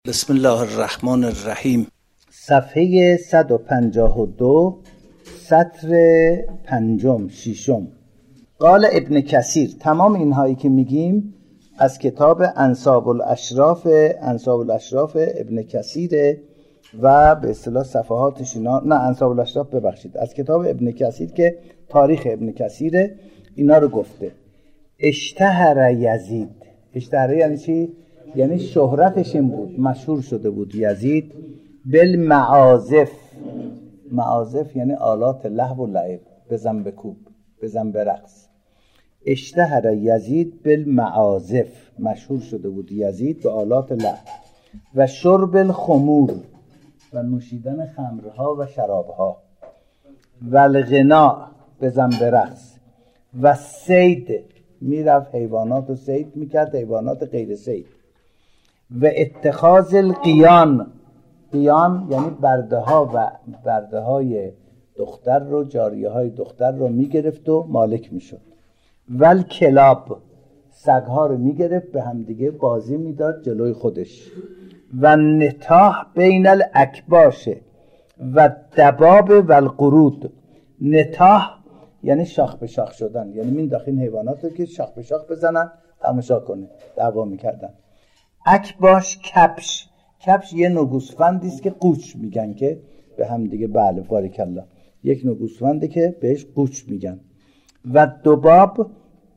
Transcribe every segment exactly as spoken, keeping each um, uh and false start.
بسم الله الرحمن الرحیم. صفحه صد و پنجاه و دو، سطر پنجم ششم. قال ابن کثیر. تمام اینهایی که میگیم از کتاب انساب الاشراف انساب الاشراف ابن کثیر و به اصطلاح صفحاتش اینا نه انساب الاشراف ببخشید از کتاب ابن کثیر که تاریخ ابن کثیر اینا رو گفته. اشتهر یزید. اشتهر یعنی چی؟ یعنی شهرتش این بود، مشهور شده بود یزید بالمعازف. معازف یعنی آلات لهو و لعب، بزن بکوب، بزن برقص. اشتهر یزید بالمعازف، مشهور شده بود یزید به آلات لهو و شرب الخمور و نوشیدن خمرها و شرابها و الغنا، بزن برقص و صید، میرفت حیوانات رو صید میکرد، حیوانات غیر صید و اتخاذ القیان. قیان یعنی برده ها و برده های دختر رو، جاریه های دختر رو میگرفت و مالک میشد. ول کلاب، سگ ها رو میگرفت به همدیگه بازی میداد جلوی خودش. و نتاح بین الاکباش و دباب و القرود. نتاح یعنی شاخ به شاخ شدن، یعنی مینداخت این حیوانات رو که شاخ به شاخ بزنن تماشا کنه، دعوا میکردن. اکباش کپش. کپش یه نوع گوسفندی است که قوچ میگن که به هم دیگه، بله بارک الله، یک نوع گوسفنده که بهش قوچ میگن. و دباب،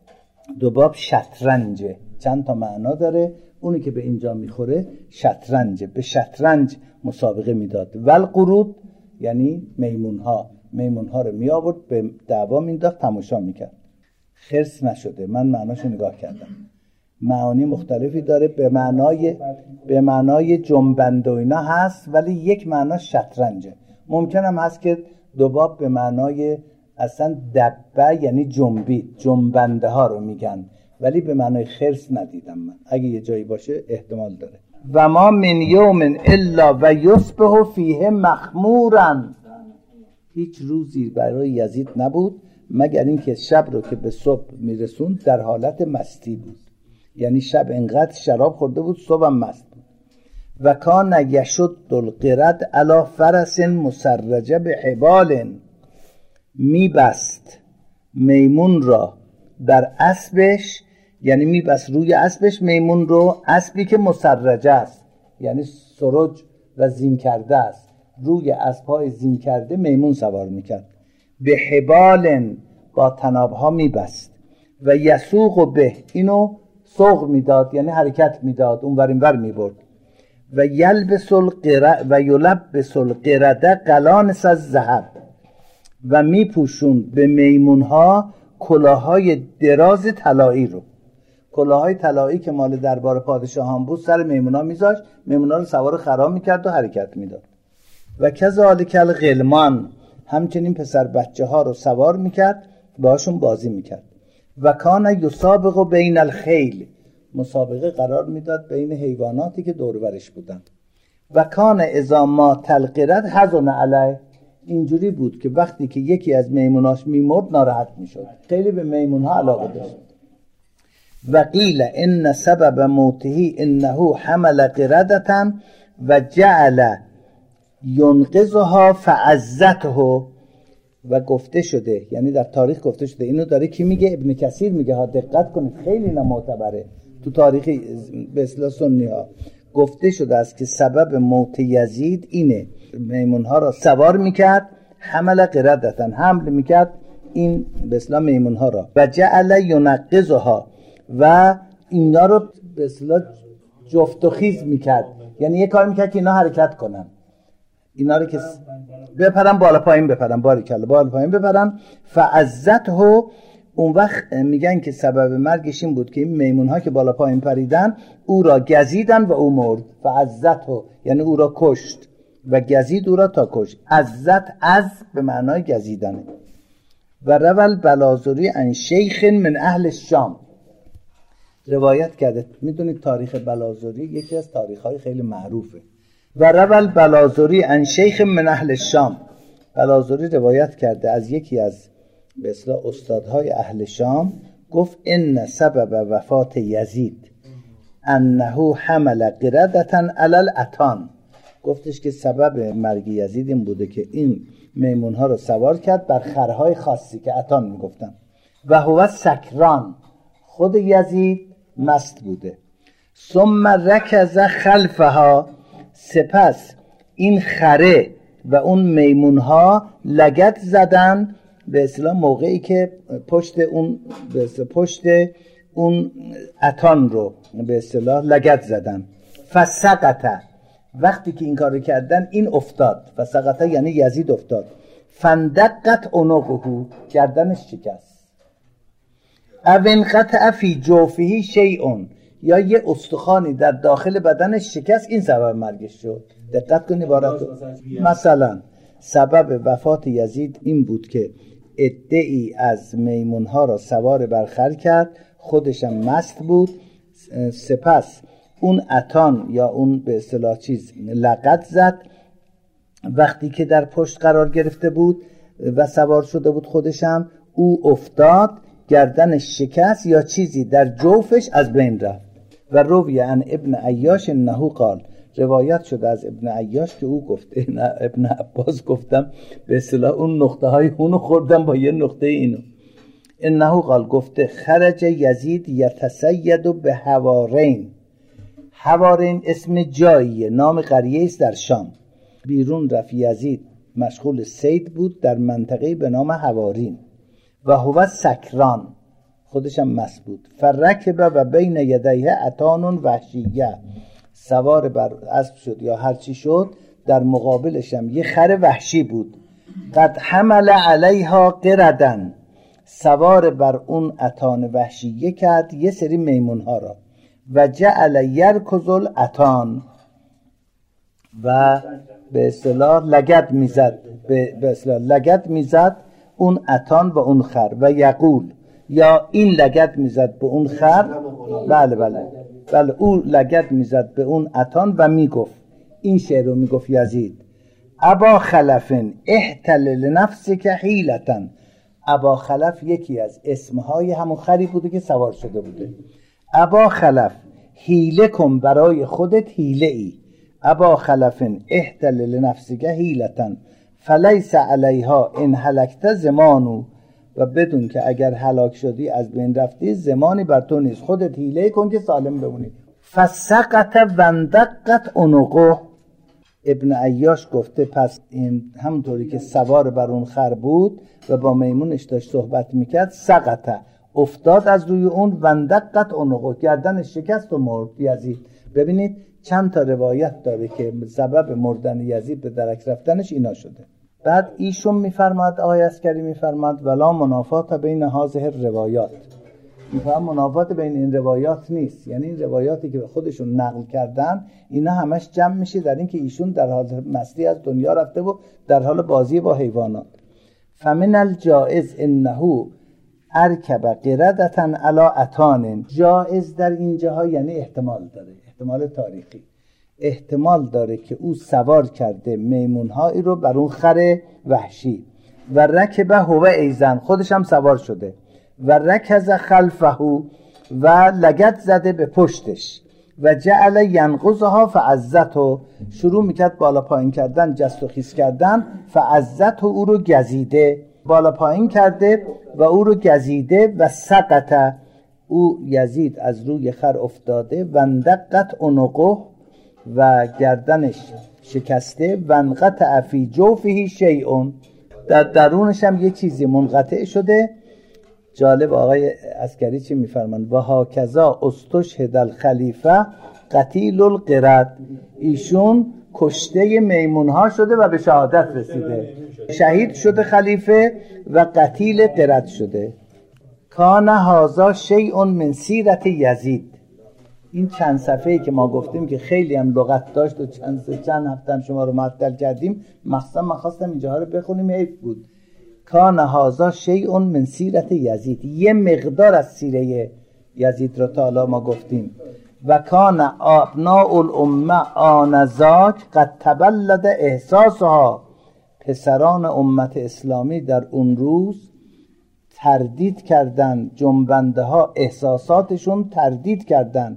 دباب شطرنجه، چند تا معنا داره. اونی که به اینجا میخوره شطرنجه، به شطرنج مسابقه میداد. و القرود یعنی میمونها، میمونها رو می آورد به دعوا مینداخت، تماشا میکرد. خرس نشده، من معناشو نگاه کردم، معانی مختلفی داره. به معنای به معنای جنبنده و اینا هست، ولی یک معنا شطرنجه. ممکن هم هست که دوباب به معنای اصلا دبه یعنی جنبید، جنبنده ها رو میگن، ولی به معنای خرس ندیدم من. اگه یه جایی باشه احتمال داره. و ما من یوم الا و یصبح فیه مخمورا. هیچ روزی برای یزید نبود مگر اینکه شب رو که به صبح میرسوند در حالت مستی بود، یعنی شب انقدر شراب خورده بود صبح هم مست بود. و کان یشد القرد علی فرس مسرجه به حبال. میبست میمون را در اسبش، یعنی میبست روی اسبش میمون رو، اسبی که مسرجه است یعنی سرج و زین کرده است، روی اسبهای زین کرده میمون سوار میکرد. به حبال، با طنابها میبست. و یسوق به، اینو سوق میداد یعنی حرکت میداد، اون ور این ور میبرد. و یلبس القرد و یلبس القرد قلانس از ذهب، و میپوشوند به میمونها کلاهای دراز طلایی رو. کلاهای طلایی که مال دربار پادشاهان بود سر میمونا میذاشت، میمونا رو سوار خرام میکرد و حرکت میداد. و کذالک الغلمان، همچنین پسر بچه ها رو سوار میکرد، باشون بازی میکرد. و کان یسابق بین الخیل، مسابقه قرار میداد بین حیواناتی که دور برش بودن. و کان اذا ما تلقرد حزن علیه، اینجوری بود که وقتی که یکی از میموناش میمرد ناراحت میشد، خیلی به میمونها علاقه داشت. و قیل ان سبب موته انه حمل قردة و جعل ینقذها فعزته. و گفته شده، یعنی در تاریخ گفته شده، اینو داره کی میگه؟ ابن کثیر میگه ها، دقت کنید خیلی نمعتبره تو تاریخ به اصطلاح سنی ها. گفته شده است که سبب موت یزید اینه، میمونها را سوار میکرد، حمل قردتن، حمل میکرد این به اصطلاح میمونها را، و جعل ینقذها، و اینا رو به اصطلاح جفت و خیز میکرد، یعنی یه کار میکرد که اینا حرکت کنن، اینا رو که بپرن بالا پایین، بپرن باریکلا بالا پایین بپرن. فعزته، اون وقت میگن که سبب مرگش این بود که این میمون ها که بالا پایین پریدن او را گزیدن و او مرد. فعزته یعنی او را کشت و گزید او را تا کشت. عزت از به معنای گزیدنه. و روال بلازوری عن شیخ من اهل الشام، روایت کرده. میدونید تاریخ بلازوری یکی از تاریخ های خیلی معروفه. و روال بلازوری عن شیخ من اهل الشام، بلازوری روایت کرده از یکی از به اصطلاح استادهای اهل شام، گفت ان سبب وفات یزید انه حمل قردة علی الاتان، گفتش که سبب مرگ یزید این بوده که این میمون ها رو سوار کرد بر خرهای خاصی که اتان میگفتن. و هو سکران، خود یزید مست بوده. ثم رکز خلفها، سپس این خره و اون میمون ها لگد زدن، به اصطلاح موقعی که پشت اون به اصطلاح پشت اون اتان رو به اصطلاح لگد زدن. فسقط، وقتی که این کار رو کردن این افتاد. فسقط یعنی یزید افتاد. فندقت عنقه، گردنش شکست. او انقطع فی جوفه شیء، یا یه استخوانی در داخل بدنش شکست، این سبب مرگش شد. دقت کنید عبارت. مثلا سبب وفات یزید این بود که عده‌ای از میمونها را سوار بر خر کرد، خودشم مست بود، سپس اون اتان یا اون به اصطلاح چیز لقد زد، وقتی که در پشت قرار گرفته بود و سوار شده بود خودشم، او افتاد، گردنش شکست یا چیزی در جوفش از بین رفت. و روی عن ابن عیاش انه قال، روایت شده از ابن عیاش که او گفته، نه ابن عباس گفتم به اصطلاح اون نقطه های اونو خوردم با یه نقطه اینو. انه قال، گفته خرج یزید یتسید به حوارین. حوارین اسم جاییه، نام قریه است در شام. بیرون رفت یزید، مشغول صید بود در منطقه به نام حوارین. و هو سکران، خودشم مست بود. فرکب و بین یدیه اتان وحشیه، سوار بر اسب شد یا هرچی شد، در مقابلشم یه خر وحشی بود. قد حمل علیها قردن، سوار بر اون اتان وحشیه کرد یه سری میمونها را. و جعل یرکض الاتان، و به اصطلاح لگد میزد، به اصطلاح لگد میزد اون اتان و اون خر. و یقول، یا این لگد میزد به اون خر، بله بله بله او لگد میزد به اون اتان و میگفت این شعر رو میگفت یزید: ابا خلف احتل لنفسک حیلتا. ابا خلف یکی از اسمهای همون خری بوده که سوار شده بوده. ابا خلف، حیله کن برای خودت حیله ای. ابا خلف احتل لنفسک حیلتا فلیس علیها ان هلکت زمانو، و بدون که اگر هلاک شدی از بین رفتی زمانی بر تو نیست، خودت حیله کن که سالم بمونی. فسقط وندقت عنقه. ابن عیاش گفته پس این همونطوری که سوار بر اون خر بود و با میمونش داشت صحبت میکرد، سقط افتاد از روی اون، وندقت عنقه، گردنش شکست و مرد یزید. ببینید چند تا روایت داره که سبب مردن یزید به درک رفتنش اینا شده. بعد ایشون میفرماد، آقای عسکری میفرماد ولا منافات بین هذه روایات، میفرماد منافات بین این روایات نیست، یعنی این روایاتی که خودشون نقل کردن اینا همش جمع میشه در این که ایشون در حال مستی از دنیا رفته و در حال بازی با حیوانات. فمن الجائز انه ارکب قردة علی اتان. جائز در اینجاها یعنی احتمال داره، احتمال تاریخی، احتمال داره که او سوار کرده میمونهایی رو بر اون خر وحشی. و رکبه هو ایزن، خودش هم سوار شده. و رکز خلفه، و لگد زده به پشتش. و جعل ینقضها فعزته، شروع میکرد بالا پایین کردن، جست و خیز کردن. فعزته، او رو گزیده، بالا پایین کرده و او رو گزیده. و سقط، او یزید از روی خر افتاده. و اندقت عنقه، و گردنش شکسته. و انقطع فی جوفه شیء، در درونش هم یه چیزی منقطع شده. جالب آقای عسکری چی میفرمان؟ و هاکذا استشهد الخلیفه قتیل القرد. ایشون کشته میمونها شده و به شهادت رسیده، شهید شده خلیفه و قتیل قرد شده. کان هذا شیء من سیرت یزید. این چند صفحه‌ای که ما گفتیم که خیلی هم لغت داشت و چند چند هفته شما رو معطل کردیم، مخصوصا من خواستم اینجاها رو بخونیم، حیف بود. کان هذا شیء من سیرت یزید، یه مقدار از سیره یزید رو تا حالا ما گفتیم. و کان ابناء الامه آنذاک قد تبلد احساسها. پسران امت اسلامی در اون روز تردید کردن، جنبنده ها احساساتشون تردید کردن.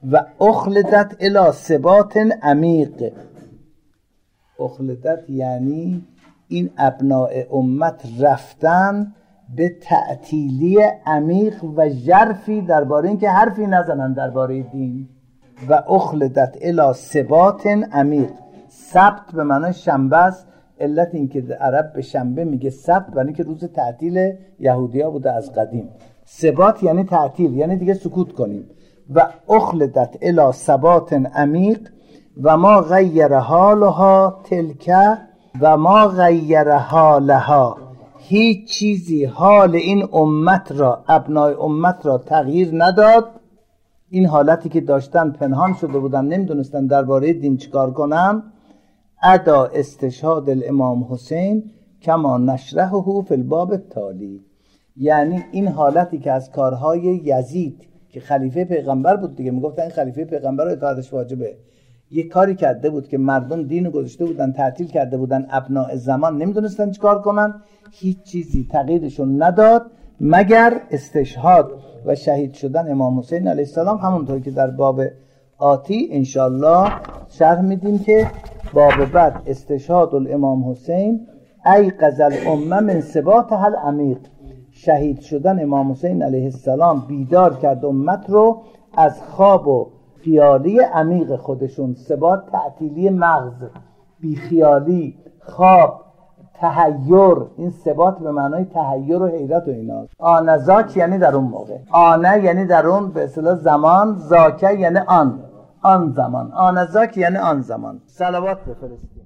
و اخلدت الی ثبات عمیق. اخلدت یعنی این ابناء امت رفتن به تعطیلی عمیق و ژرفی درباره اینکه حرفی نزنن درباره دین. و اخلدت الی ثبات عمیق. سبت به معنای شنبه است، علت این که عرب به شنبه میگه سبت برای اینکه روز تعطیل یهودیا بوده از قدیم. ثبات یعنی تعطیل، یعنی دیگه سکوت کنیم. و اخلدت الی ثبات عمیق و ما غیر حالها تلک و ما غیر حالها، هیچ چیزی حال این امت را، ابنای امت را تغییر نداد. این حالتی که داشتن پنهان شده بودن، نمیدونستن درباره دین چیکار کنن. ادا استشهاد الامام حسین کما نشرحه فی الباب التالی، یعنی این حالتی که از کارهای یزید که خلیفه پیغمبر بود دیگه، میگفتن این خلیفه پیغمبر رو اطاعتش واجبه، یک کاری کرده بود که مردم دین رو گذاشته بودن، تعطیل کرده بودن، ابناء زمان نمیدونستن چیکار کنن. هیچ چیزی تغییرشون نداد مگر استشهاد و شهید شدن امام حسین علیه السلام. همونطور که در باب آتی انشالله شرح میدیم که باب بعد استشهاد الامام حسین ای غزل امه من ثباتها العمیق، شهید شدن امام حسین علیه السلام بیدار کرد امت رو از خواب و خیالی عمیق خودشون. ثبات تعطیلی مغز، بیخیالی، خواب، تحیر. این ثبات به معنای تحیر و حیرت و اینا. آنذاک یعنی در اون موقع، آنه یعنی در اون به اصطلاح زمان، ذاکه یعنی آن، آن زمان. آنذاک یعنی آن زمان. صلوات بفرستید.